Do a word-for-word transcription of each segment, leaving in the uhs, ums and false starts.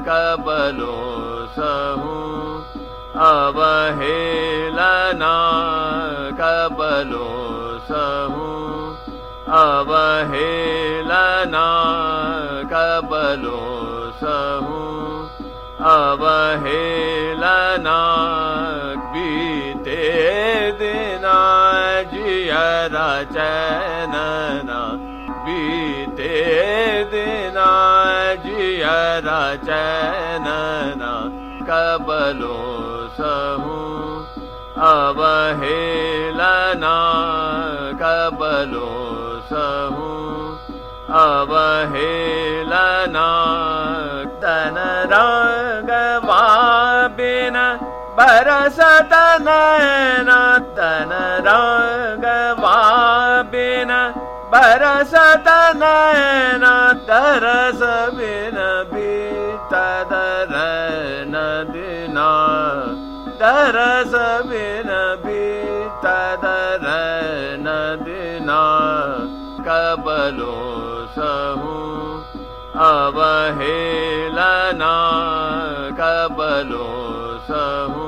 कबलो सहु अवहेलना कबलो सहु अवहेलना कबलो सहु अवहेलना बीते दिना जियरा चैनना बीते दिना जियरा चैनना कबलो सहु अवहेलना कबलो सहु अवहेलना तन रागवा बिन बरसत नैना तन रागवा बिन बरसत नैना तरस बिन बीतत रैन दिना तरस बिन बीतत रैन दिना कबलो सहु अवहेलना कबलो सहु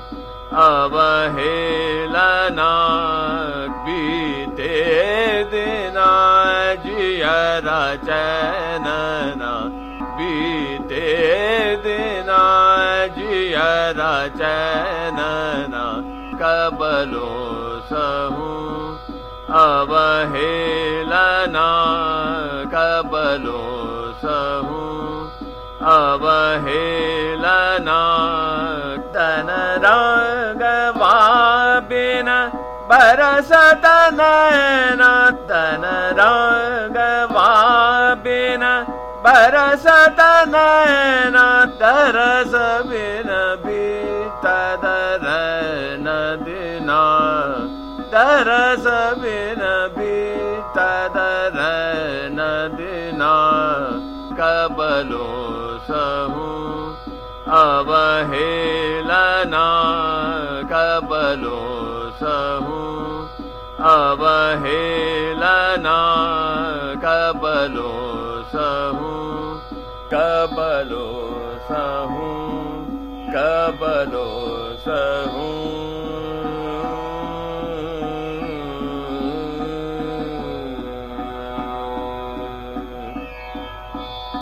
अवहेलना बीते दिना जियरा चैनना बीते दिना जियरा चैनना कबलो सहु अवहेलना कबलो सहु अवहेलना तन रागवा बिन बरसत नैना तन रागवा बिन बरसत नैना तरस बिन बीतत रैन दिना तरस बिन बीतत रैन दिना कबलो सहु अवहेलना कबलो सहु अवहेलना कबलो सहु कबलो सहु कबलो सहु।